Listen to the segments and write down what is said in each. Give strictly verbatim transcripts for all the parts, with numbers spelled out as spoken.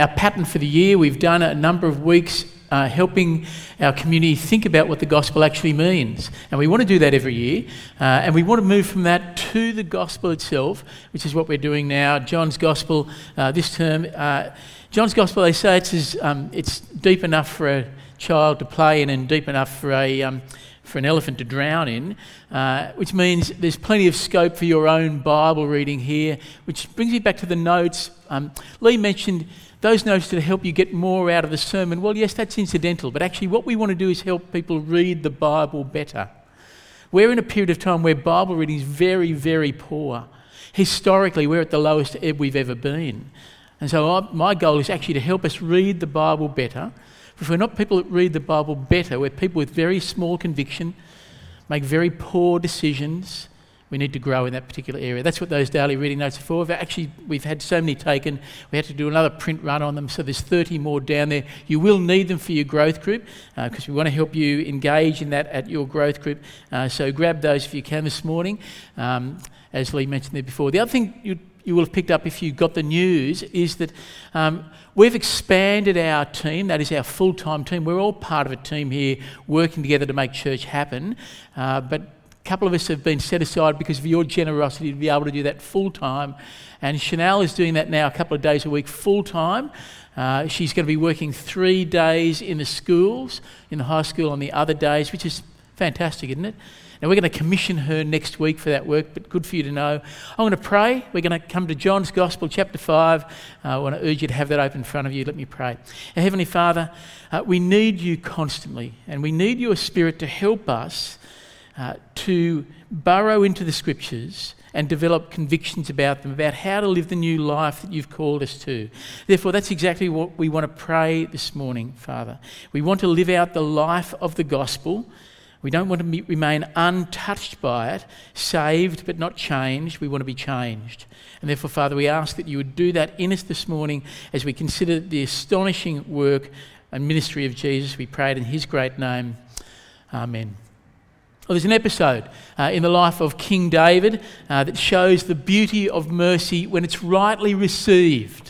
Our pattern for the year, we've done a number of weeks uh, helping our community think about what the gospel actually means. And we want to do that every year. Uh, and we want to move from that to the gospel itself, which is what we're doing now. John's gospel uh, this term. Uh, John's gospel, they say it's, as, um, it's deep enough for a child to play in and deep enough for a... Um, for an elephant to drown in, uh, which means there's plenty of scope for your own Bible reading here, which brings me back to the notes. Um, Lee mentioned those notes that help you get more out of the sermon. Well, yes, that's incidental, but actually what we want to do is help people read the Bible better. We're in a period of time where Bible reading is very, very poor. Historically, we're at the lowest ebb we've ever been. And so I, my goal is actually to help us read the Bible better. If we're not people that read the Bible better, we're people with very small conviction, make very poor decisions. We need to grow in that particular area. That's what those daily reading notes are for. We've actually, we've had so many taken, we had to do another print run on them, so there's thirty more down there. You will need them for your growth group, because uh, we want to help you engage in that at your growth group. Uh, so grab those if you can this morning, um, as Lee mentioned there before. The other thing you you will have picked up if you got the news is that um, we've expanded our team. That is our full-time team. We're all part of a team here working together to make church happen. Uh, but a couple of us have been set aside because of your generosity to be able to do that full-time. And Chanel is doing that now a couple of days a week full-time. Uh, she's going to be working three days in the schools, in the high school on the other days, which is fantastic, isn't it? Now, we're going to commission her next week for that work, but good for you to know. I'm going to pray. We're going to come to John's Gospel, chapter five. Uh, I want to urge you to have that open in front of you. Let me pray. Our Heavenly Father, uh, we need you constantly, and we need your Spirit to help us uh, to burrow into the Scriptures and develop convictions about them, about how to live the new life that you've called us to. Therefore, that's exactly what we want to pray this morning, Father. We want to live out the life of the gospel. We don't want to be, remain untouched by it, saved but not changed. We want to be changed. And therefore, Father, we ask that you would do that in us this morning as we consider the astonishing work and ministry of Jesus. We pray it in his great name. Amen. Well, there's an episode uh, in the life of King David uh, that shows the beauty of mercy when it's rightly received.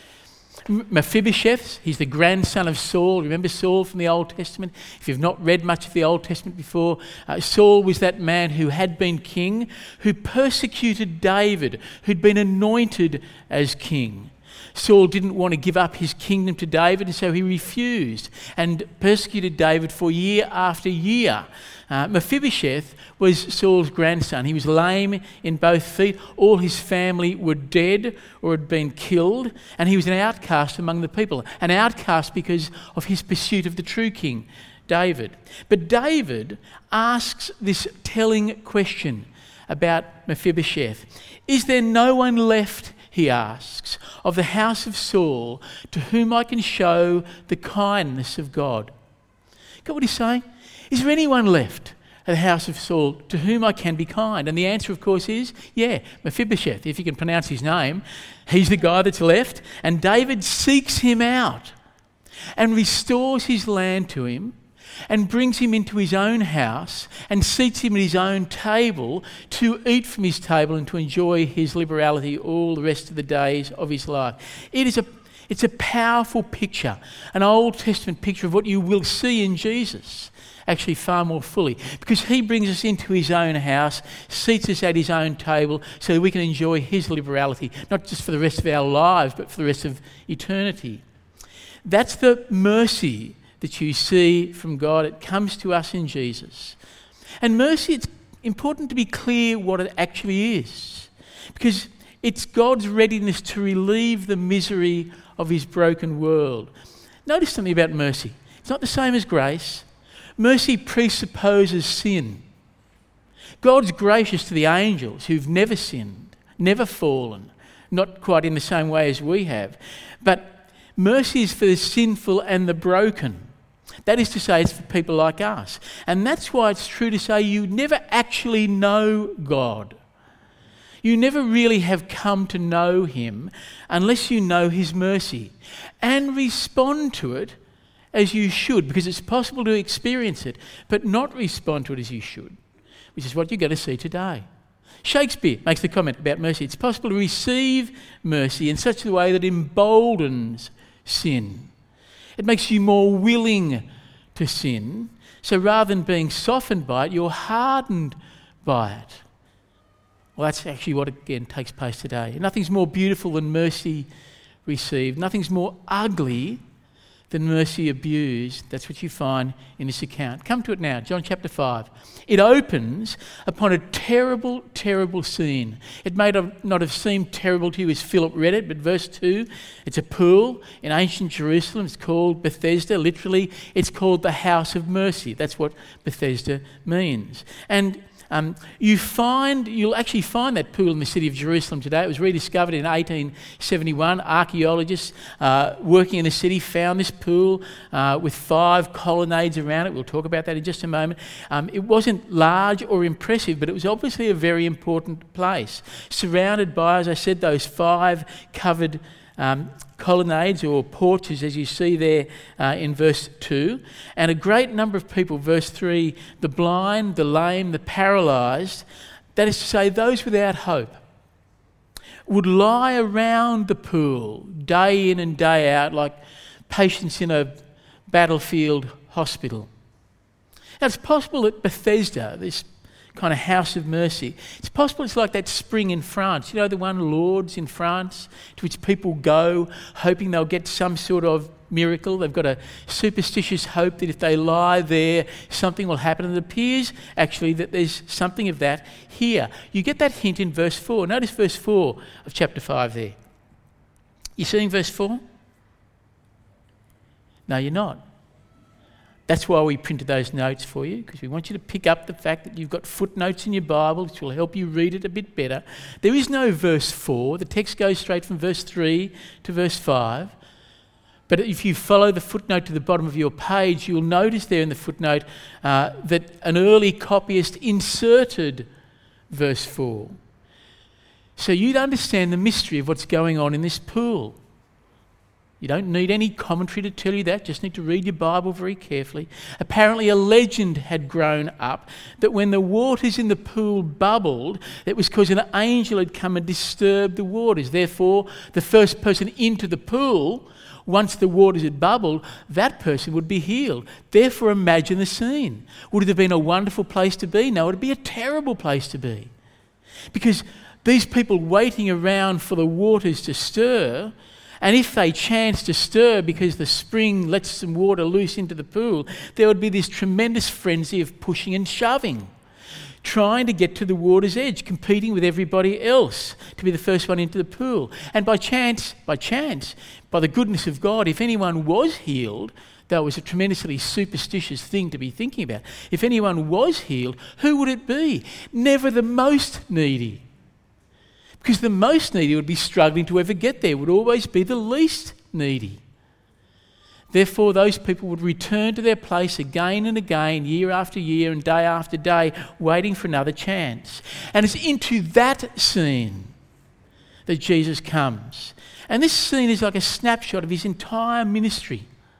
Mephibosheth, he's the grandson of Saul. Remember Saul from the Old Testament? If you've not read much of the Old Testament before, uh, Saul was that man who had been king, who persecuted David, who'd been anointed as king. Saul didn't want to give up his kingdom to David, and so he refused and persecuted David for year after year. Uh, Mephibosheth was Saul's grandson. He was lame in both feet. All his family were dead or had been killed, and he was an outcast among the people, an outcast because of his pursuit of the true king, David. But David asks this telling question about Mephibosheth. Is there no one left, he asks, of the house of Saul to whom I can show the kindness of God? Got what he's saying? Is there anyone left at the house of Saul to whom I can be kind? And the answer, of course, is, yeah, Mephibosheth, if you can pronounce his name. He's the guy that's left. And David seeks him out and restores his land to him and brings him into his own house and seats him at his own table to eat from his table and to enjoy his liberality all the rest of the days of his life. It is a, it's a powerful picture, an Old Testament picture of what you will see in Jesus, actually far more fully, because he brings us into his own house, seats us at his own table so that we can enjoy his liberality, not just for the rest of our lives, but for the rest of eternity. That's the mercy that you see from God. It comes to us in Jesus. And mercy, it's important to be clear what it actually is, because it's God's readiness to relieve the misery of his broken world. Notice something about mercy. It's not the same as grace. Mercy presupposes sin. God's gracious to the angels who've never sinned, never fallen, not quite in the same way as we have. But mercy is for the sinful and the broken. That is to say, it's for people like us. And that's why it's true to say you never actually know God. You never really have come to know him unless you know his mercy and respond to it as you should, because it's possible to experience it, but not respond to it as you should, which is what you're going to see today. Shakespeare makes the comment about mercy. It's possible to receive mercy in such a way that emboldens sin. It makes you more willing to sin. So rather than being softened by it, you're hardened by it. Well, that's actually what, again, takes place today. Nothing's more beautiful than mercy received. Nothing's more ugly than mercy abused. That's what you find in this account. Come to it now, John chapter five. It opens upon a terrible, terrible scene. It may not have seemed terrible to you as Philip read it, but verse two, it's a pool in ancient Jerusalem. It's called Bethesda. Literally, it's called the house of mercy. That's what Bethesda means. And Um, you find, you'll actually find that pool in the city of Jerusalem today. It was rediscovered in eighteen seventy-one. Archaeologists uh, working in the city found this pool uh, with five colonnades around it. We'll talk about that in just a moment. Um, it wasn't large or impressive, but it was obviously a very important place, surrounded by, as I said, those five covered Um, colonnades or porches, as you see there uh, in verse two. And a great number of people, verse three, the blind, the lame, the paralysed, that is to say, those without hope, would lie around the pool day in and day out like patients in a battlefield hospital. Now, it's possible that Bethesda, this kind of house of mercy, it's possible it's like that spring in France. You know, the one Lourdes in France, to which people go hoping they'll get some sort of miracle. They've got a superstitious hope that if they lie there, something will happen. And it appears actually that there's something of that here. You get that hint in verse four. Notice verse four of chapter five there. You seeing verse four? No, you're not. That's why we printed those notes for you, because we want you to pick up the fact that you've got footnotes in your Bible which will help you read it a bit better. There is no verse four. The text goes straight from verse three to verse five. But if you follow the footnote to the bottom of your page, you'll notice there in the footnote uh, that an early copyist inserted verse four. So you'd understand the mystery of what's going on in this pool. You don't need any commentary to tell you that, just need to read your Bible very carefully. Apparently a legend had grown up that when the waters in the pool bubbled, it was because an angel had come and disturbed the waters. Therefore, the first person into the pool, once the waters had bubbled, that person would be healed. Therefore, imagine the scene. Would it have been a wonderful place to be? No, it would be a terrible place to be. Because these people waiting around for the waters to stir, and if they chance to stir because the spring lets some water loose into the pool, there would be this tremendous frenzy of pushing and shoving, trying to get to the water's edge, competing with everybody else to be the first one into the pool. And by chance, by chance, by the goodness of God, if anyone was healed, that was a tremendously superstitious thing to be thinking about. If anyone was healed, who would it be? Never the most needy. Because the most needy would be struggling to ever get there, would always be the least needy. Therefore, those people would return to their place again and again, year after year and day after day, waiting for another chance. And it's into that scene that Jesus comes. And this scene is like a snapshot of his entire ministry.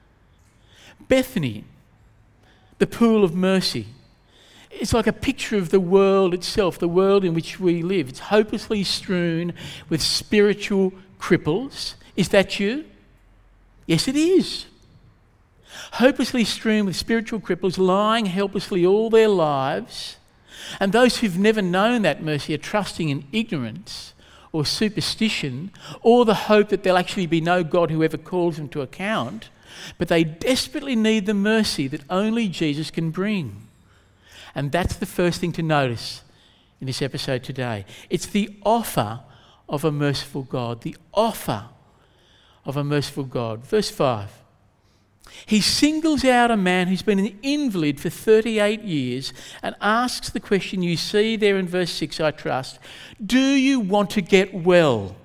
Bethany, the pool of mercy. It's like a picture of the world itself, the world in which we live. It's hopelessly strewn with spiritual cripples. Is that you? Yes, it is. Hopelessly strewn with spiritual cripples, lying helplessly all their lives. And those who've never known that mercy are trusting in ignorance or superstition or the hope that there'll actually be no God who ever calls them to account. But they desperately need the mercy that only Jesus can bring. And that's the first thing to notice in this episode today. It's the offer of a merciful God. The offer of a merciful God. Verse five. He singles out a man who's been an invalid for thirty-eight years and asks the question you see there in verse six, I trust. Do you want to get well?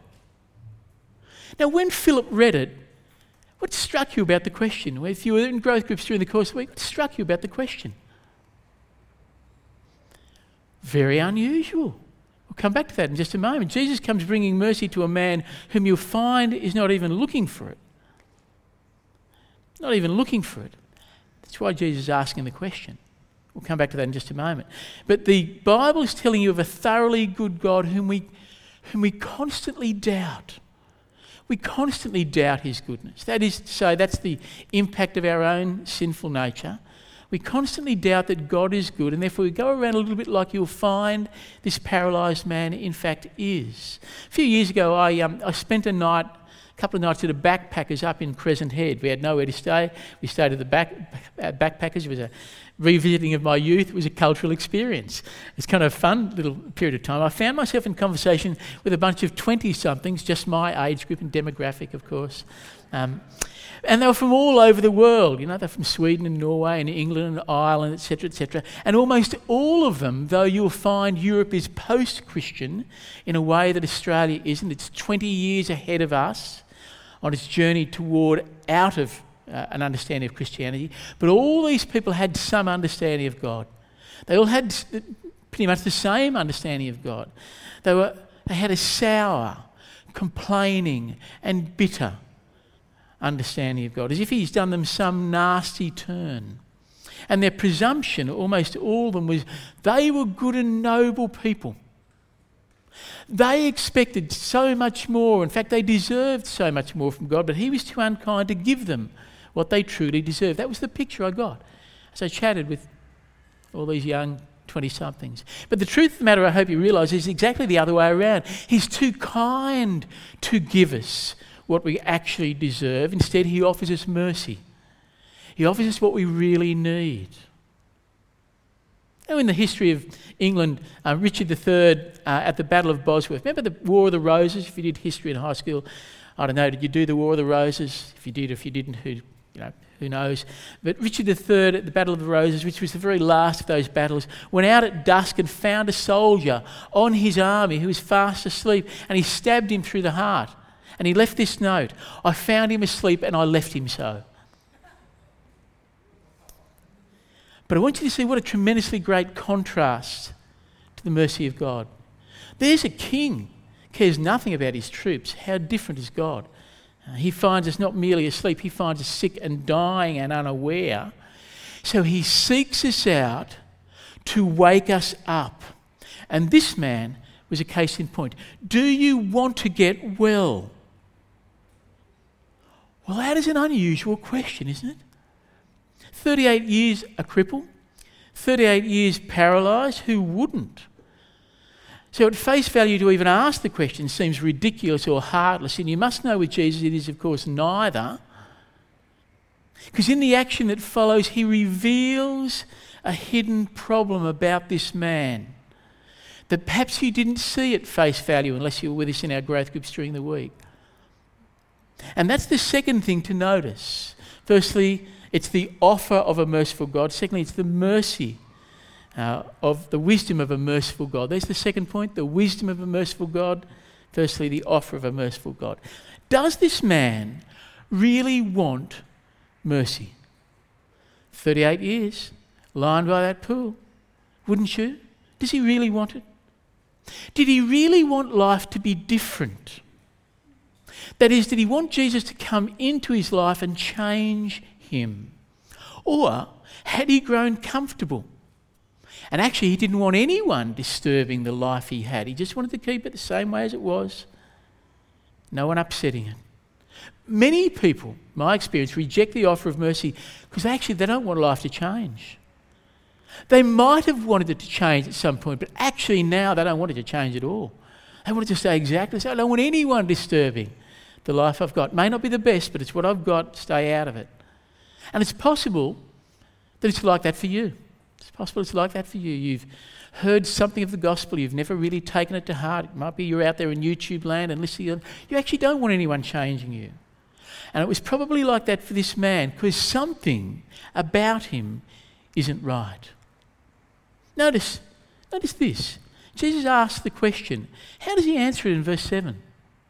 Now, when Philip read it, what struck you about the question? If you were in growth groups during the course of the week, what struck you about the question? Very unusual. We'll come back to that in just a moment. Jesus comes bringing mercy to a man whom you'll find is not even looking for it. Not even looking for it. That's why Jesus is asking the question. We'll come back to that in just a moment. But the Bible is telling you of a thoroughly good God whom we, whom we constantly doubt. we constantly doubt his goodness. That is to say, that's the impact of our own sinful nature. We constantly doubt that God is good, and therefore we go around a little bit like you'll find this paralysed man in fact is. A few years ago, I um, I spent a night, a couple of nights at a Backpackers up in Crescent Head. We had nowhere to stay. We stayed at the back, uh, Backpackers. It was a revisiting of my youth. It was a cultural experience. It's kind of a fun little period of time. I found myself in conversation with a bunch of twenty-somethings, just my age group and demographic, of course. Um, and they were from all over the world. You know, they're from Sweden and Norway and England and Ireland, et cetera, et cetera. And almost all of them, though you'll find Europe is post-Christian in a way that Australia isn't. It's twenty years ahead of us on its journey toward out of uh, an understanding of Christianity. But all these people had some understanding of God. They all had pretty much the same understanding of God. They were they had a sour, complaining and bitter understanding of God, as if he's done them some nasty turn. And their presumption, almost all of them, was they were good and noble people. They expected so much more. In fact, they deserved so much more from God, but he was too unkind to give them what they truly deserved. That was the picture I got as I chatted with all these young twenty-somethings. But the truth of the matter, I hope you realise, is exactly the other way around. He's too kind to give us what we actually deserve. Instead, he offers us mercy. He offers us what we really need. Now, in the history of England, uh, Richard the Third uh, at the Battle of Bosworth. Remember the War of the Roses? If you did history in high school, I don't know, did you do the War of the Roses? If you did, if you didn't, who, you know, who knows? But Richard the Third at the Battle of the Roses, which was the very last of those battles, went out at dusk and found a soldier on his army who was fast asleep, and he stabbed him through the heart. And he left this note: I found him asleep and I left him so. But I want you to see what a tremendously great contrast to the mercy of God. There's a king, cares nothing about his troops. How different is God? Uh, he finds us not merely asleep, he finds us sick and dying and unaware. So he seeks us out to wake us up. And this man was a case in point. Do you want to get well? Well, that is an unusual question, isn't it? thirty-eight years a cripple, thirty-eight years paralysed, who wouldn't? So at face value to even ask the question seems ridiculous or heartless, and you must know with Jesus it is of course neither. Because in the action that follows, he reveals a hidden problem about this man that perhaps you didn't see at face value unless you were with us in our growth groups during the week. And that's the second thing to notice. Firstly, it's the offer of a merciful God. Secondly, it's the mercy uh, of the wisdom of a merciful God. There's the second point, the wisdom of a merciful God. Firstly, the offer of a merciful God. Does this man really want mercy? thirty-eight years, lying by that pool. Wouldn't you? Does he really want it? Did he really want life to be different? That is, did he want Jesus to come into his life and change him? Or had he grown comfortable? And actually he didn't want anyone disturbing the life he had. He just wanted to keep it the same way as it was. No one upsetting it. Many people, my experience, reject the offer of mercy because actually they don't want life to change. They might have wanted it to change at some point, but actually now they don't want it to change at all. They want it to stay exactly the same. I don't want anyone disturbing the life I've got. May not be the best, but it's what I've got. Stay out of it. And it's possible that it's like that for you. It's possible it's like that for you. You've heard something of the gospel. You've never really taken it to heart. It might be you're out there in YouTube land and listening. You actually don't want anyone changing you. And it was probably like that for this man because something about him isn't right. Notice, notice this. Jesus asks the question. How does he answer it in verse seven?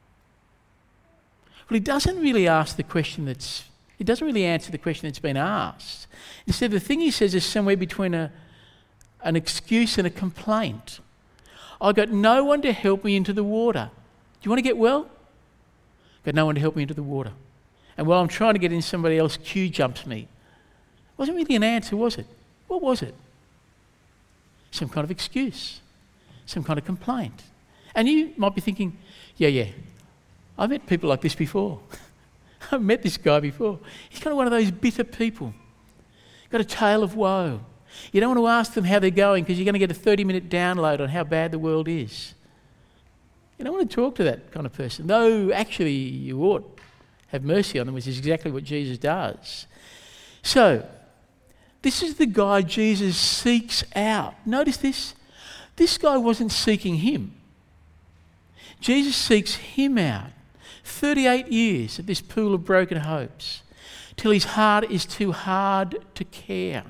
Well, he doesn't really ask the question that's, he doesn't really answer the question that's been asked. Instead, the thing he says is somewhere between a, an excuse and a complaint. I've got no one to help me into the water. Do you want to get well? I've got no one to help me into the water. And while I'm trying to get in, somebody else queue jumps me. It wasn't really an answer, was it? What was it? Some kind of excuse. Some kind of complaint. And you might be thinking, yeah, yeah, I've met people like this before. I've met this guy before. He's kind of one of those bitter people. Got a tale of woe. You don't want to ask them how they're going because you're going to get a thirty-minute download on how bad the world is. You don't want to talk to that kind of person. Though actually you ought to have mercy on them, which is exactly what Jesus does. So, this is the guy Jesus seeks out. Notice this. This guy wasn't seeking him. Jesus seeks him out. thirty-eight years at this pool of broken hopes, till his heart is too hard to care.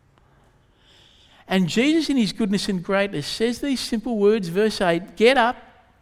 And Jesus, in his goodness and greatness, says these simple words, verse eight, get up,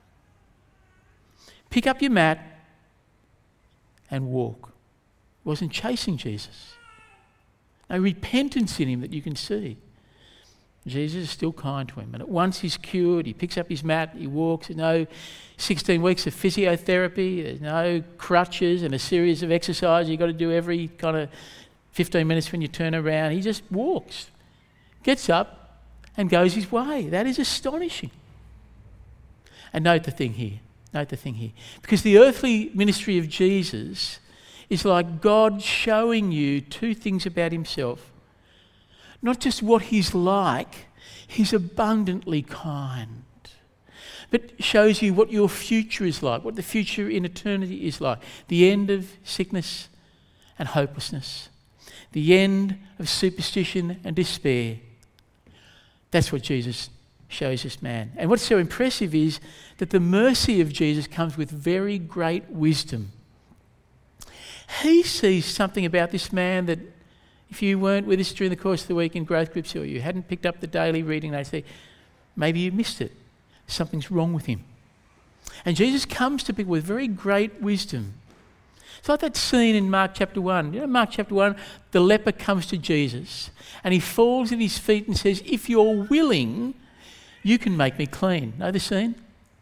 pick up your mat, and walk. He wasn't chasing Jesus. No repentance in him that you can see. Jesus is still kind to him. And at once he's cured, he picks up his mat, he walks. There's no sixteen weeks of physiotherapy, there's no crutches and a series of exercises you've got to do every kind of fifteen minutes when you turn around. He just walks, gets up and goes his way. That is astonishing. And note the thing here, note the thing here. Because the earthly ministry of Jesus is like God showing you two things about himself. Not just what he's like, he's abundantly kind, but shows you what your future is like, what the future in eternity is like. The end of sickness and hopelessness, the end of superstition and despair. That's what Jesus shows this man. And what's so impressive is that the mercy of Jesus comes with very great wisdom. He sees something about this man that if you weren't with us during the course of the week in growth groups or you hadn't picked up the daily reading, they'd say, maybe you missed it. Something's wrong with him. And Jesus comes to people with very great wisdom. It's like that scene in Mark chapter one. You know, Mark chapter one, the leper comes to Jesus and he falls at his feet and says, if you're willing, you can make me clean. Know the scene?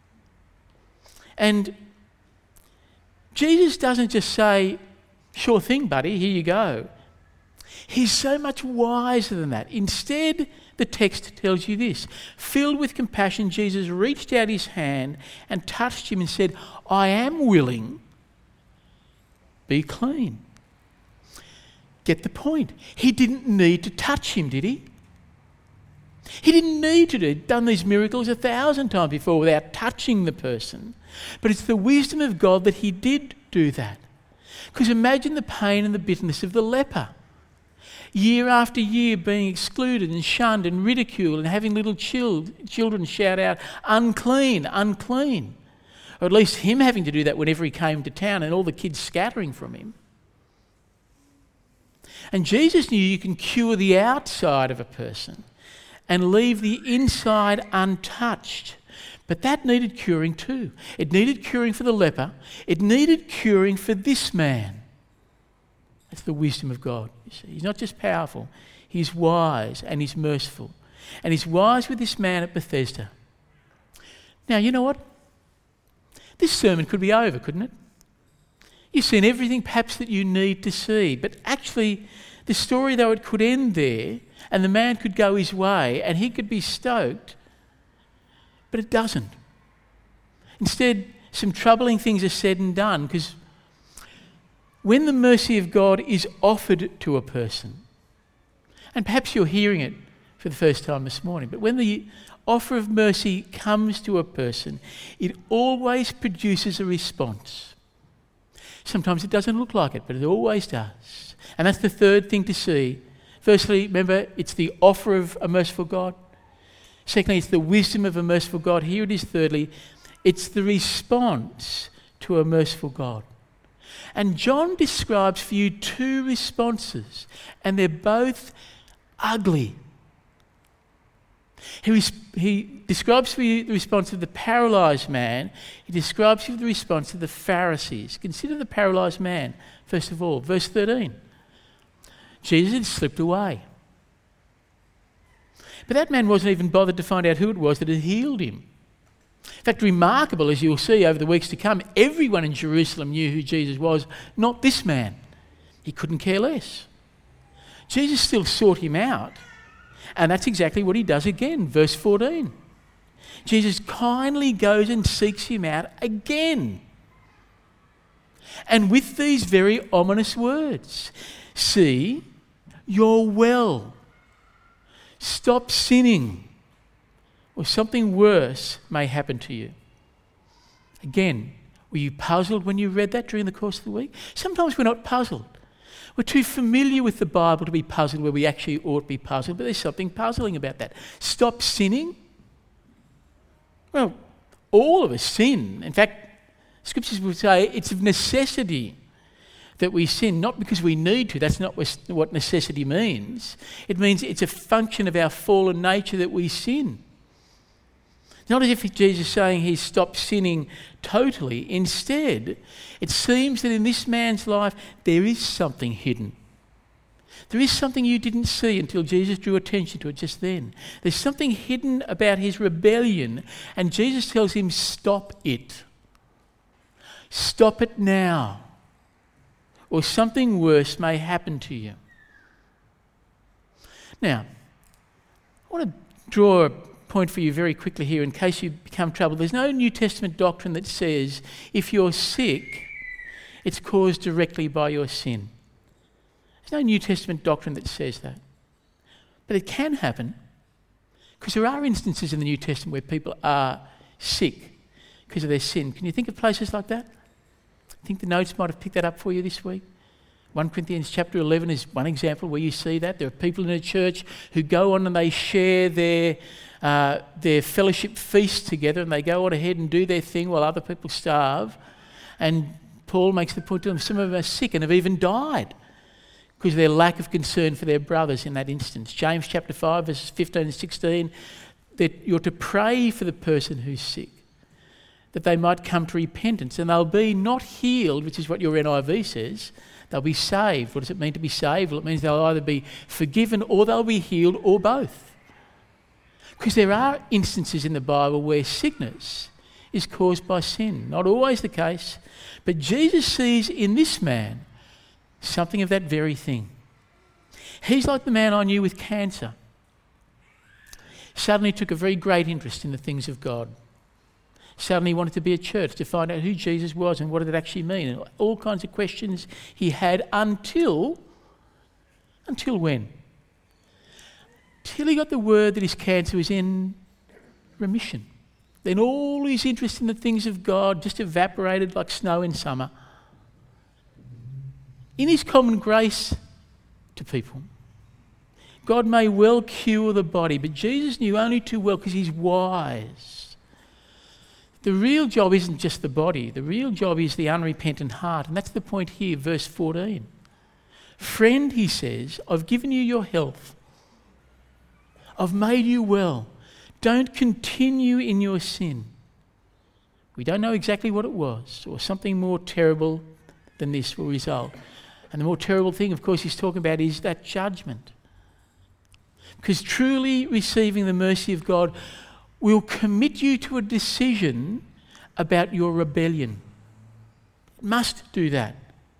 And Jesus doesn't just say, sure thing, buddy, here you go. He's so much wiser than that. Instead, the text tells you this. Filled with compassion, Jesus reached out his hand and touched him and said, I am willing, be clean. Get the point. He didn't need to touch him, did he? He didn't need to do. He'd done these miracles a thousand times before without touching the person. But it's the wisdom of God that he did do that. Because imagine the pain and the bitterness of the leper. Year after year being excluded and shunned and ridiculed and having little children shout out, unclean, unclean. Or at least him having to do that whenever he came to town and all the kids scattering from him. And Jesus knew you can cure the outside of a person and leave the inside untouched. But that needed curing too. It needed curing for the leper. It needed curing for this man. That's the wisdom of God. You see, he's not just powerful, he's wise and he's merciful. And he's wise with this man at Bethesda. Now, you know what? This sermon could be over, couldn't it? You've seen everything perhaps that you need to see. But actually, the story, though it could end there, and the man could go his way, and he could be stoked, but it doesn't. Instead, some troubling things are said and done, because when the mercy of God is offered to a person, and perhaps you're hearing it for the first time this morning, but when the offer of mercy comes to a person, it always produces a response. Sometimes it doesn't look like it, but it always does. And that's the third thing to see. Firstly, remember, it's the offer of a merciful God. Secondly, it's the wisdom of a merciful God. Here it is thirdly, it's the response to a merciful God. And John describes for you two responses, and they're both ugly. He, res- he describes for you the response of the paralysed man. He describes for you the response of the Pharisees. Consider the paralysed man, first of all. Verse thirteen. Jesus had slipped away. But that man wasn't even bothered to find out who it was that had healed him. In fact, remarkable, as you'll see over the weeks to come, everyone in Jerusalem knew who Jesus was, not this man. He couldn't care less. Jesus still sought him out, and that's exactly what he does again. Verse fourteen. Jesus kindly goes and seeks him out again. And with these very ominous words, see, you're well. Stop sinning, or something worse may happen to you. Again, were you puzzled when you read that during the course of the week? Sometimes we're not puzzled. We're too familiar with the Bible to be puzzled where we actually ought to be puzzled, but there's something puzzling about that. Stop sinning? Well, all of us sin. In fact, Scriptures would say it's of necessity that we sin, not because we need to. That's not what necessity means. It means it's a function of our fallen nature that we sin. It's not as if Jesus is saying he's stopped sinning totally. Instead, it seems that in this man's life there is something hidden. There is something you didn't see until Jesus drew attention to it just then. There's something hidden about his rebellion, and Jesus tells him, stop it. Stop it now, or something worse may happen to you. Now, I want to draw a point for you very quickly here in case you become troubled. There's no New Testament doctrine that says if you're sick, it's caused directly by your sin. There's no New Testament doctrine that says that. But it can happen, because there are instances in the New Testament where people are sick because of their sin. Can you think of places like that? I think the notes might have picked that up for you this week. First Corinthians chapter eleven is one example where you see that. There are people in a church who go on and they share their uh, their fellowship feast together, and they go on ahead and do their thing while other people starve. And Paul makes the point to them, some of them are sick and have even died because of their lack of concern for their brothers in that instance. James chapter five, verses fifteen and sixteen, that you're to pray for the person who's sick, that they might come to repentance, and they'll be not healed, which is what your N I V says. They'll be saved. What does it mean to be saved? Well, it means they'll either be forgiven or they'll be healed, or both. Because there are instances in the Bible where sickness is caused by sin. Not always the case, but Jesus sees in this man something of that very thing. He's like the man I knew with cancer. Suddenly took a very great interest in the things of God. Suddenly wanted to be a church to find out who Jesus was and what did it actually mean, and all kinds of questions he had until, until when? Till he got the word that his cancer was in remission. Then all his interest in the things of God just evaporated like snow in summer. In his common grace to people, God may well cure the body, but Jesus knew only too well, because he's wise. The real job isn't just the body. The real job is the unrepentant heart. And that's the point here, verse fourteen. Friend, he says, I've given you your health. I've made you well. Don't continue in your sin. We don't know exactly what it was, or something more terrible than this will result. And the more terrible thing, of course, he's talking about is that judgment. Because truly receiving the mercy of God will commit you to a decision about your rebellion. It must do that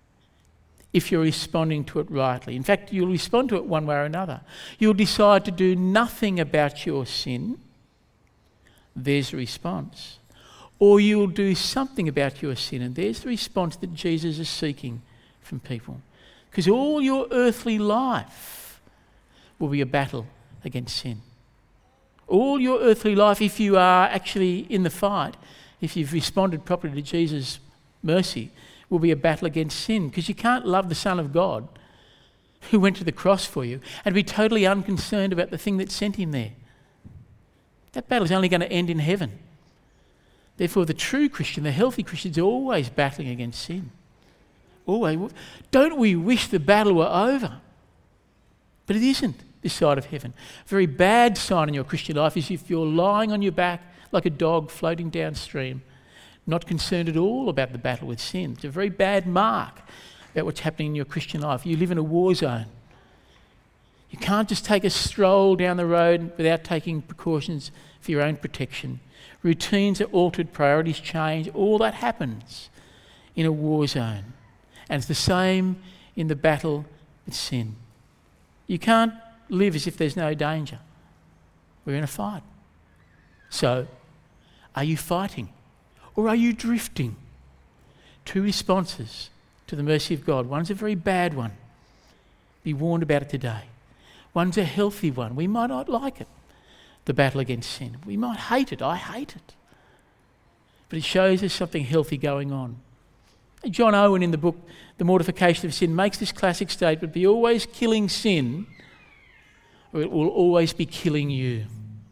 if you're responding to it rightly. In fact, you'll respond to it one way or another. You'll decide to do nothing about your sin. There's the response. Or you'll do something about your sin, and there's the response that Jesus is seeking from people. Because all your earthly life will be a battle against sin. All your earthly life, if you are actually in the fight, if you've responded properly to Jesus' mercy, will be a battle against sin. Because you can't love the Son of God who went to the cross for you and be totally unconcerned about the thing that sent him there. That battle is only going to end in heaven. Therefore, the true Christian, the healthy Christian, is always battling against sin. Always. Don't we wish the battle were over? But it isn't. This side of heaven. A very bad sign in your Christian life is if you're lying on your back like a dog floating downstream, not concerned at all about the battle with sin. It's a very bad mark about what's happening in your Christian life. You live in a war zone. You can't just take a stroll down the road without taking precautions for your own protection. Routines are altered, priorities change. All that happens in a war zone. And it's the same in the battle with sin. You can't live as if there's no danger. We're in a fight. So, are you fighting? Or are you drifting? two responses to the mercy of God. One's a very bad one. Be warned about it today. One's a healthy one. We might not like it, the battle against sin. We might hate it. I hate it. But it shows us something healthy going on. John Owen in the book The Mortification of Sin makes this classic statement: be always killing sin, or it will always be killing you.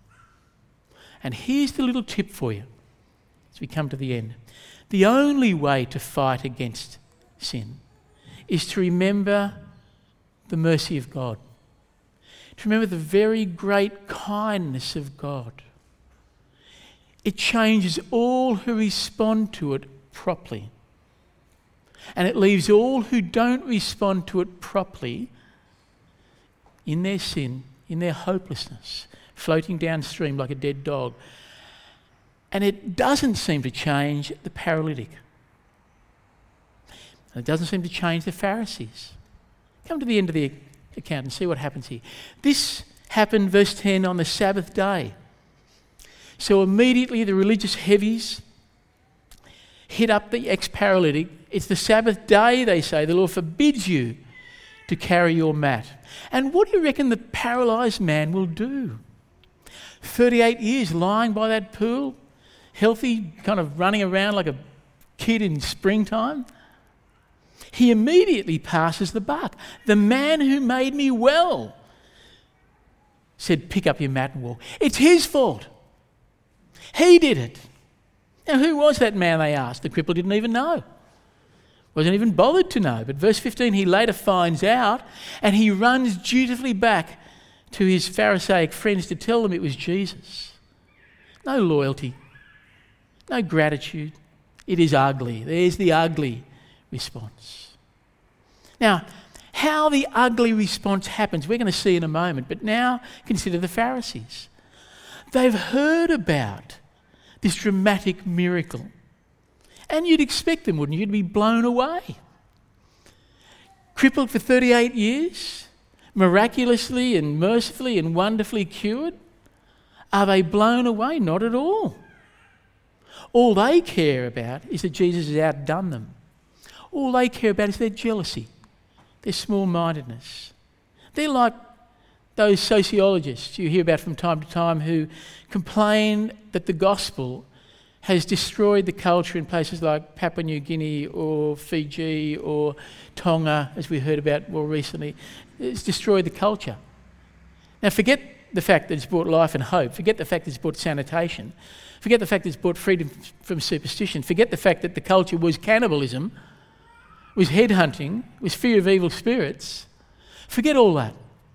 And here's the little tip for you as we come to the end. The only way to fight against sin is to remember the mercy of God, to remember the very great kindness of God. It changes all who respond to it properly. And it leaves all who don't respond to it properly in their sin, in their hopelessness, floating downstream like a dead dog. And it doesn't seem to change the paralytic. And it doesn't seem to change the Pharisees. Come to the end of the account and see what happens here. This happened, verse ten, on the Sabbath day. So immediately the religious heavies hit up the ex-paralytic. It's the Sabbath day, they say. The Lord forbids you to carry your mat. And what do you reckon the paralysed man will do? thirty-eight years lying by that pool, healthy, kind of running around like a kid in springtime. He immediately passes the buck. The man who made me well said, pick up your mat and walk. It's his fault. He did it. Now, who was that man, they asked? The cripple didn't even know. Wasn't even bothered to know. But verse fifteen, he later finds out and he runs dutifully back to his Pharisaic friends to tell them it was Jesus. No loyalty, no gratitude. It is ugly. There's the ugly response. Now, how the ugly response happens, we're going to see in a moment. But now consider the Pharisees. They've heard about this dramatic miracle. And you'd expect them, wouldn't you? You'd be blown away. Crippled for thirty-eight years, miraculously and mercifully and wonderfully cured. Are they blown away? Not at all. All they care about is that Jesus has outdone them. All they care about is their jealousy, their small-mindedness. They're like those sociologists you hear about from time to time who complain that the gospel has destroyed the culture in places like Papua New Guinea or Fiji or Tonga, as we heard about more recently. It's destroyed the culture. Now forget the fact that it's brought life and hope. Forget the fact that it's brought sanitation. Forget the fact that it's brought freedom from superstition. Forget the fact that the culture was cannibalism, was headhunting, was fear of evil spirits. Forget all that.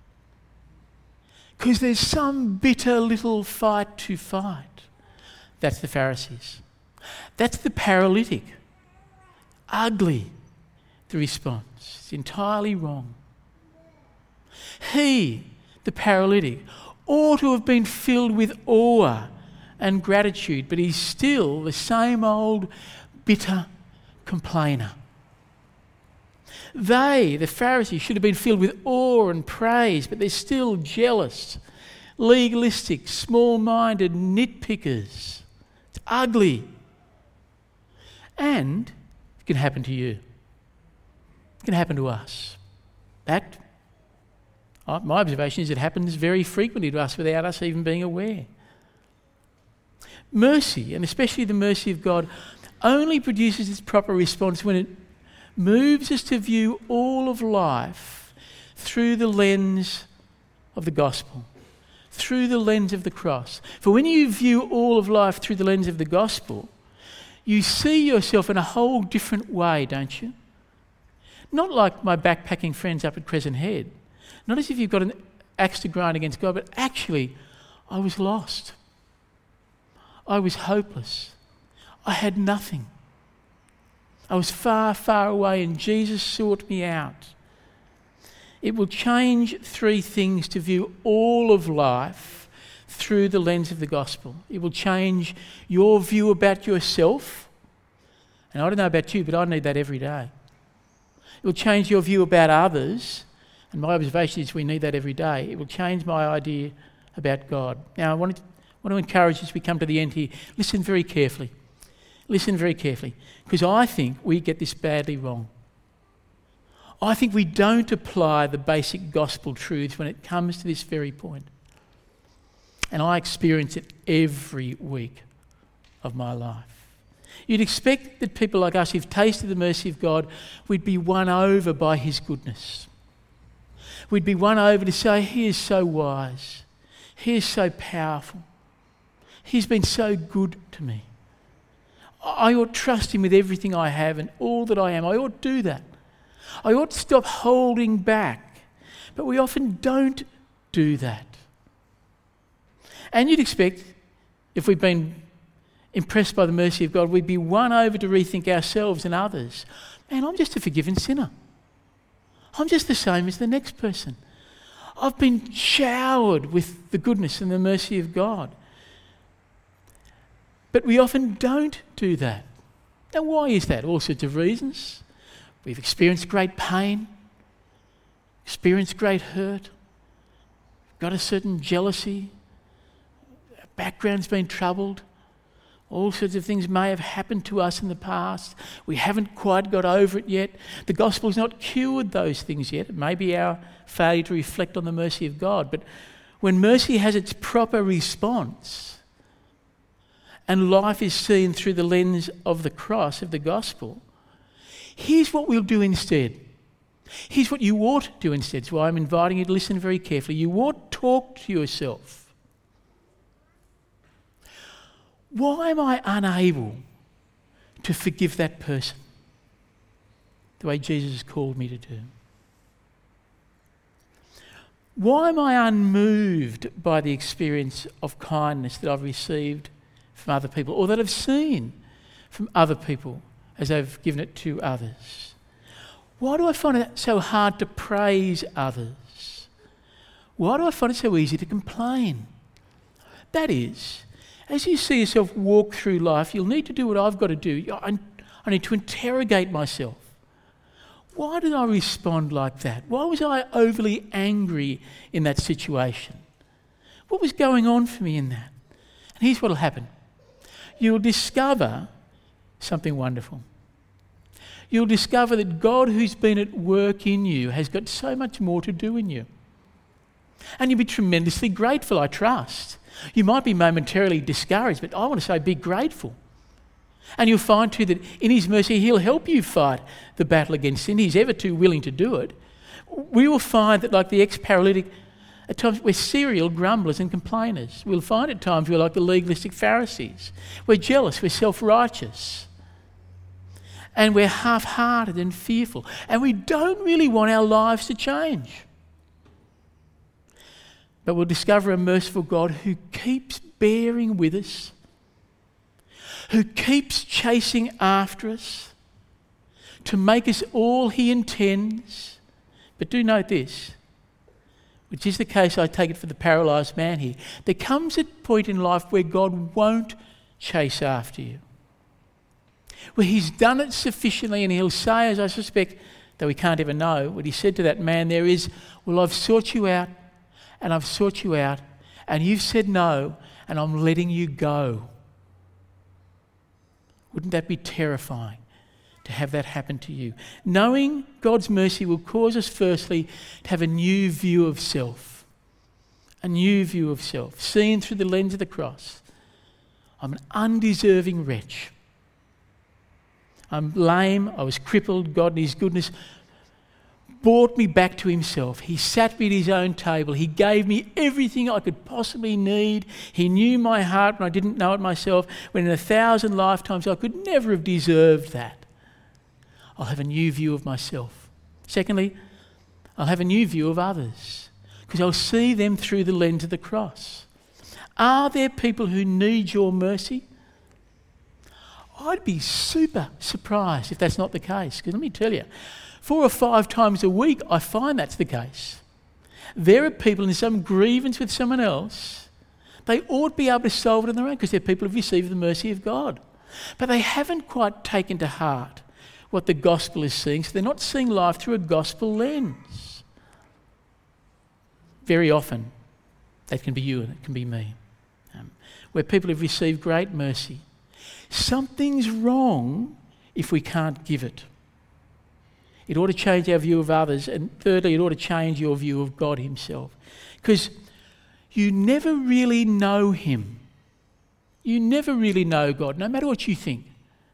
Because there's some bitter little fight to fight. That's the Pharisees. That's the paralytic. Ugly, the response. It's entirely wrong. He, the paralytic, ought to have been filled with awe and gratitude, but he's still the same old bitter complainer. They, the Pharisees, should have been filled with awe and praise, but they're still jealous, legalistic, small-minded nitpickers. It's ugly. And it can happen to you. It can happen to us. In fact, my observation is it happens very frequently to us without us even being aware. Mercy, and especially the mercy of God, only produces its proper response when it moves us to view all of life through the lens of the gospel, through the lens of the cross. For when you view all of life through the lens of the gospel, you see yourself in a whole different way, don't you? Not like my backpacking friends up at Crescent Head. Not as if you've got an axe to grind against God, but actually, I was lost. I was hopeless. I had nothing. I was far, far away and Jesus sought me out. It will change three things to view all of life through the lens of the gospel. It will change your view about yourself. And I don't know about you, but I need that every day. It will change your view about others. And my observation is we need that every day. It will change my idea about God. Now, I want to, want to encourage you as we come to the end here, listen very carefully. Listen very carefully, because I think we get this badly wrong. I think we don't apply the basic gospel truths when it comes to this very point. And I experience it every week of my life. You'd expect that people like us who've tasted the mercy of God, we'd be won over by his goodness. We'd be won over to say, he is so wise. He is so powerful. He's been so good to me. I ought to trust him with everything I have and all that I am. I ought to do that. I ought to stop holding back. But we often don't do that. And you'd expect, if we've been impressed by the mercy of God, we'd be won over to rethink ourselves and others. Man, I'm just a forgiven sinner. I'm just the same as the next person. I've been showered with the goodness and the mercy of God. But we often don't do that. Now, why is that? All sorts of reasons. We've experienced great pain, experienced great hurt, got a certain jealousy, our background's been troubled. All sorts of things may have happened to us in the past. We haven't quite got over it yet. The gospel's not cured those things yet. It may be our failure to reflect on the mercy of God. But when mercy has its proper response and life is seen through the lens of the cross, of the gospel, here's what we'll do instead. Here's what you ought to do instead. So I'm inviting you to listen very carefully. You ought to talk to yourself. Why am I unable to forgive that person the way Jesus has called me to do? Why am I unmoved by the experience of kindness that I've received from other people or that I've seen from other people as I've given it to others? Why do I find it so hard to praise others? Why do I find it so easy to complain? That is, as you see yourself walk through life, you'll need to do what I've got to do. I, I need to interrogate myself. Why did I respond like that? Why was I overly angry in that situation? What was going on for me in that? And here's what will happen. You'll discover something wonderful. You'll discover that God, who's been at work in you, has got so much more to do in you. And you'll be tremendously grateful, I trust. You might be momentarily discouraged, but I want to say be grateful. And you'll find too that in his mercy he'll help you fight the battle against sin. He's ever too willing to do it. We will find that, like the ex-paralytic, at times we're serial grumblers and complainers. We'll find at times we're like the legalistic Pharisees. We're jealous, we're self-righteous. And we're half-hearted and fearful. And we don't really want our lives to change. But we'll discover a merciful God who keeps bearing with us, who keeps chasing after us to make us all he intends. But do note this, which is the case, I take it, for the paralysed man here. There comes a point in life where God won't chase after you, where he's done it sufficiently, and he'll say, as I suspect, though we can't ever know, what he said to that man there is, well, I've sought you out, and I've sought you out, and you've said no, and I'm letting you go. Wouldn't that be terrifying to have that happen to you? Knowing God's mercy will cause us firstly to have a new view of self. A new view of self, seen through the lens of the cross. I'm an undeserving wretch. I'm lame, I was crippled. God in his goodness brought me back to himself. He sat me at his own table. He gave me everything I could possibly need. He knew my heart when I didn't know it myself, when in a thousand lifetimes I could never have deserved that. I'll have a new view of myself. Secondly, I'll have a new view of others, because I'll see them through the lens of the cross. Are there people who need your mercy? I'd be super surprised if that's not the case, because let me tell you, four or five times a week, I find that's the case. There are people in some grievance with someone else. They ought to be able to solve it on their own because they're people who've received the mercy of God. But they haven't quite taken to heart what the gospel is seeing, so they're not seeing life through a gospel lens. Very often, that can be you and it can be me. Um, where people have received great mercy, Something's wrong if we can't give it. It ought to change our view of others. And thirdly, it ought to change your view of God himself. Because you never really know him. You never really know God, no matter what you think,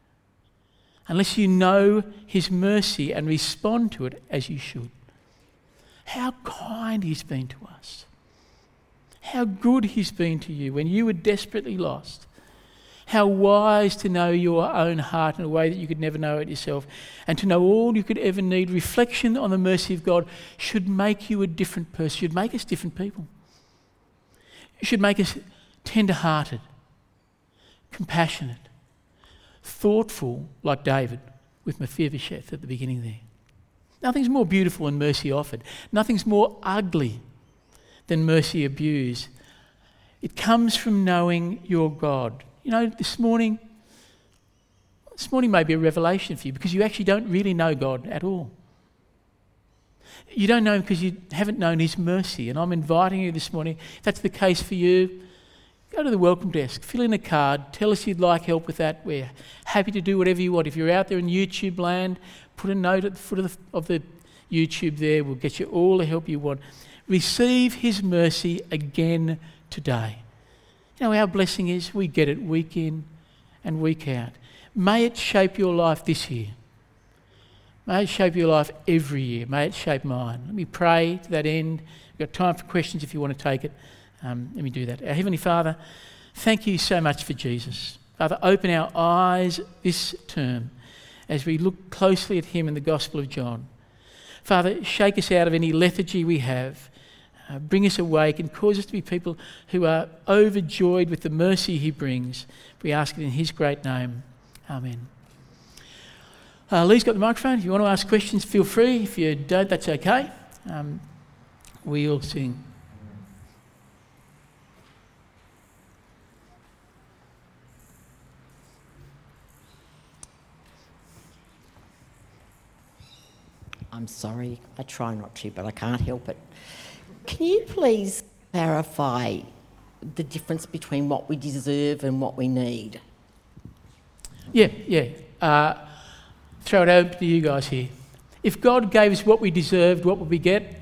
unless you know his mercy and respond to it as you should. How kind he's been to us. How good he's been to you when you were desperately lost. How wise to know your own heart in a way that you could never know it yourself, and to know all you could ever need. Reflection on the mercy of God should make you a different person, should make us different people. It should make us tender-hearted, compassionate, thoughtful like David with Mephibosheth at the beginning there. Nothing's more beautiful than mercy offered. Nothing's more ugly than mercy abused. It comes from knowing your God. You know, this morning, this morning may be a revelation for you because you actually don't really know God at all. You don't know him because you haven't known his mercy. And I'm inviting you this morning, if that's the case for you, go to the welcome desk, fill in a card, tell us you'd like help with that. We're happy to do whatever you want. If you're out there in YouTube land, put a note at the foot of the, of the YouTube there. We'll get you all the help you want. Receive his mercy again today. You know, our blessing is we get it week in and week out. May it shape your life this year. May it shape your life every year. May it shape mine. Let me pray to that end. We've got time for questions if you want to take it. Um, let me do that. Our Heavenly Father, thank you so much for Jesus. Father, open our eyes this term as we look closely at him in the Gospel of John. Father, shake us out of any lethargy we have. Uh, bring us awake and cause us to be people who are overjoyed with the mercy he brings. We ask it in his great name. Amen. Uh, Lee's got the microphone. If you want to ask questions, feel free. If you don't, that's okay. Um, we'll sing. I'm sorry, I try not to, but I can't help it. Can you please clarify the difference between what we deserve and what we need? Yeah, yeah. Uh, throw it over to you guys here. If God gave us what we deserved, what would we get?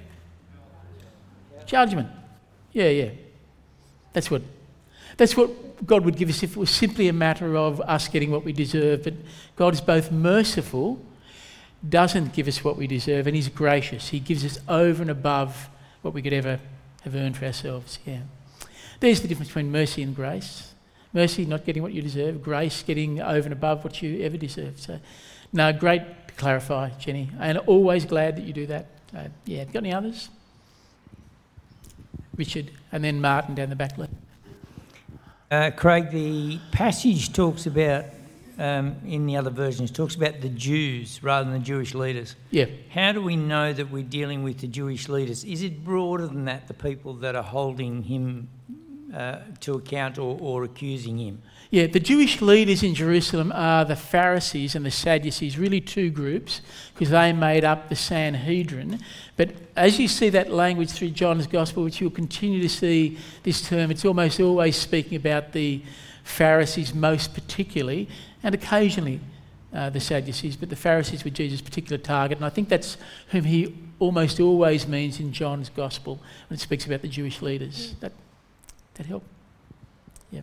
Judgment. Yeah, yeah. That's what, that's what God would give us if it was simply a matter of us getting what we deserve. But God is both merciful, doesn't give us what we deserve, and he's gracious. He gives us over and above what we could ever have earned for ourselves. Yeah. There's the difference between mercy and grace. Mercy, not getting what you deserve. Grace, getting over and above what you ever deserve. So, no, great to clarify, Jenny. And always glad that you do that. Uh, yeah, got any others? Richard, and then Martin down the back left. Uh, Craig, the passage talks about, um, in the other versions, talks about the Jews rather than the Jewish leaders. Yeah. How do we know that we're dealing with the Jewish leaders? Is it broader than that, the people that are holding him uh, to account or, or accusing him? Yeah, the Jewish leaders in Jerusalem are the Pharisees and the Sadducees, really two groups, because they made up the Sanhedrin. But as you see that language through John's Gospel, which you'll continue to see this term, it's almost always speaking about the Pharisees most particularly, and occasionally uh, the Sadducees, but the Pharisees were Jesus' particular target, and I think that's whom he almost always means in John's Gospel when it speaks about the Jewish leaders. That, that help? Yep.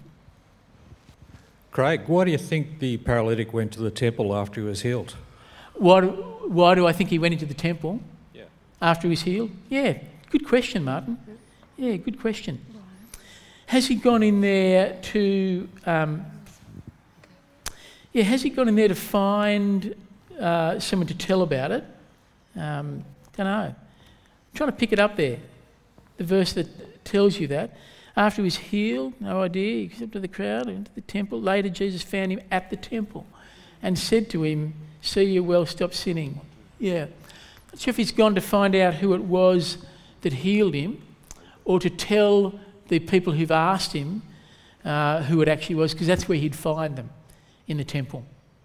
Craig, why do you think the paralytic went to the temple after he was healed? Why do, why do I think he went into the temple yeah. after he was healed? Yeah, good question, Martin. Yeah, good question. Has he gone in there to... Um, yeah, has he gone in there to find uh, someone to tell about it? Um, don't know. I'm trying to pick it up there, the verse that tells you that. After he was healed, no idea, he came up to the crowd, into the temple. Later, Jesus found him at the temple and said to him, "See you well, stop sinning." Yeah. Not sure if he's gone to find out who it was that healed him or to tell the people who've asked him uh, who it actually was, because that's where he'd find them, in the temple.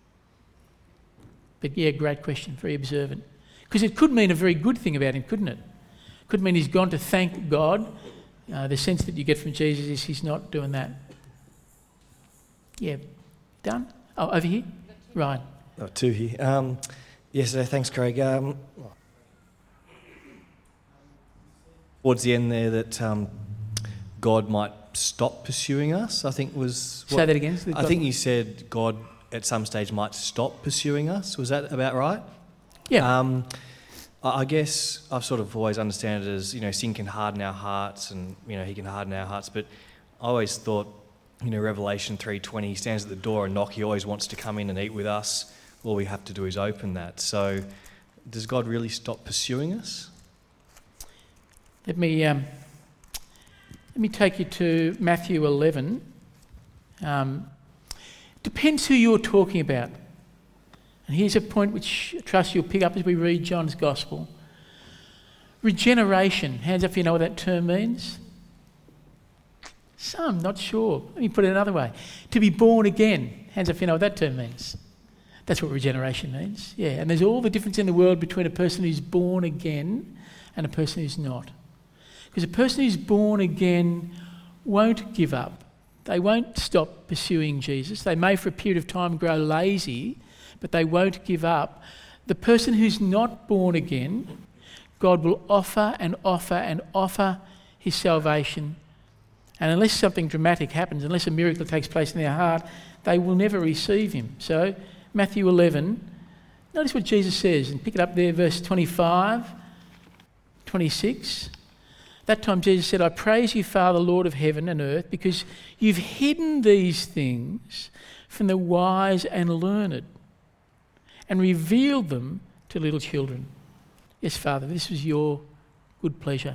But yeah, great question, very observant. Because it could mean a very good thing about him, couldn't it? Could mean he's gone to thank God. Uh, the sense that you get from Jesus is he's not doing that. Yeah, Done? Oh, over here? Ryan. Oh, two here. Um, yes, uh, thanks, Craig. Um, towards the end there that um, God might stop pursuing us, I think was... Say that again. I think you said God at some stage might stop pursuing us. Was that about right? Yeah. Um, I I guess I've sort of always understood it as, you know, sin can harden our hearts and, you know, he can harden our hearts, but I always thought, you know, Revelation three twenty, he stands at the door and knock, he always wants to come in and eat with us. All we have to do is open that. So does God really stop pursuing us? Let me um, let me take you to Matthew eleven. Um, depends who you're talking about. And here's a point which I trust you'll pick up as we read John's Gospel. Regeneration. Hands up if you know what that term means. Some, not sure. Let me put it another way. To be born again. Hands up if you know what that term means. That's what regeneration means. Yeah, and there's all the difference in the world between a person who's born again and a person who's not. Because a person who's born again won't give up. They won't stop pursuing Jesus. They may for a period of time grow lazy, but they won't give up. The person who's not born again, God will offer and offer and offer his salvation. And unless something dramatic happens, unless a miracle takes place in their heart, they will never receive him. So, Matthew eleven, notice what Jesus says, and pick it up there, verse twenty-five, twenty-six. That time Jesus said, I praise you, Father, Lord of heaven and earth, because you've hidden these things from the wise and learned and revealed them to little children. Yes, Father, this was your good pleasure.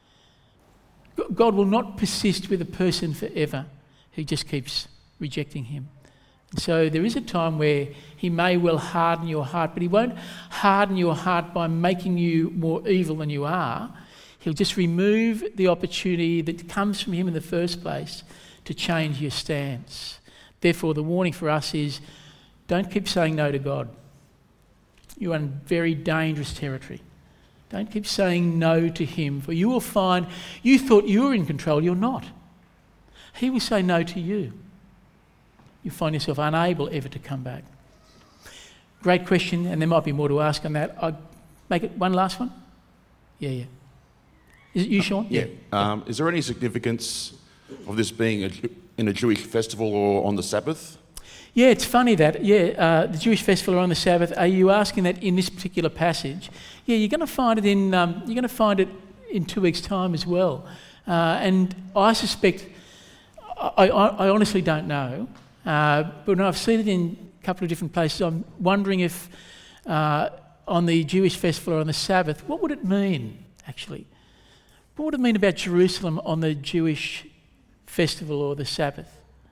God will not persist with a person forever who just keeps rejecting him. And so there is a time where he may well harden your heart, but he won't harden your heart by making you more evil than you are. He'll just remove the opportunity that comes from him in the first place to change your stance. Therefore, the warning for us is don't keep saying no to God. You're in very dangerous territory. Don't keep saying no to him, for you will find you thought you were in control, you're not. He will say no to you. You find yourself unable ever to come back. Great question, and there might be more to ask on that. I'll make it one last one. Yeah, yeah. Is it you, Sean? Yeah. Um, is there any significance of this being a, in a Jewish festival or on the Sabbath? Yeah, it's funny that, yeah, uh, the Jewish festival are on the Sabbath. Are you asking that in this particular passage? Yeah, you're going to find it in, um, you're going to find it in two weeks' time as well. Uh, and I suspect, I, I, I honestly don't know, uh, but when I've seen it in a couple of different places, I'm wondering if uh, on the Jewish festival or on the Sabbath, what would it mean, actually? What would it mean about Jerusalem on the Jewish festival or the Sabbath?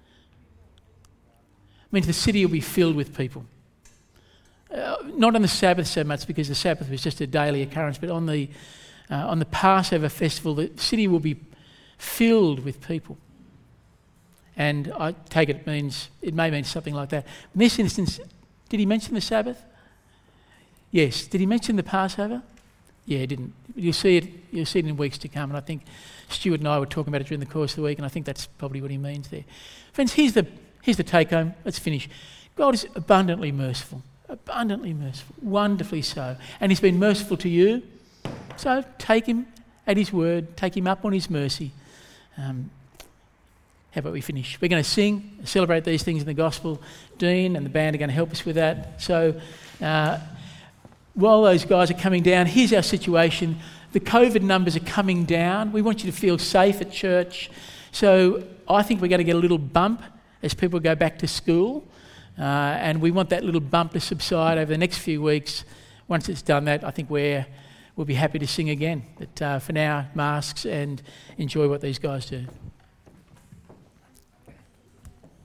I mean, the city will be filled with people. Uh, not on the Sabbath so much, because the Sabbath was just a daily occurrence, but on the uh, on the Passover festival, the city will be filled with people. And I take it means it may mean something like that. In this instance, did he mention the Sabbath? Yes. Did he mention the Passover? Yeah, he didn't. You'll see it. You'll see it in weeks to come. And I think Stuart and I were talking about it during the course of the week, and I think that's probably what he means there. Friends, here's the here's the take home. Let's finish. God is abundantly merciful, abundantly merciful, wonderfully so, and He's been merciful to you. So take Him at His word. Take Him up on His mercy. Um, how about we finish? We're going to sing, celebrate these things in the gospel. Dean and the band are going to help us with that. So. Uh, While those guys are coming down, here's our situation. The COVID numbers are coming down. We want you to feel safe at church. So I think we're going to get a little bump as people go back to school. Uh, and we want that little bump to subside over the next few weeks. Once it's done that, I think we're, we'll be happy to sing again. But uh, for now, masks and enjoy what these guys do.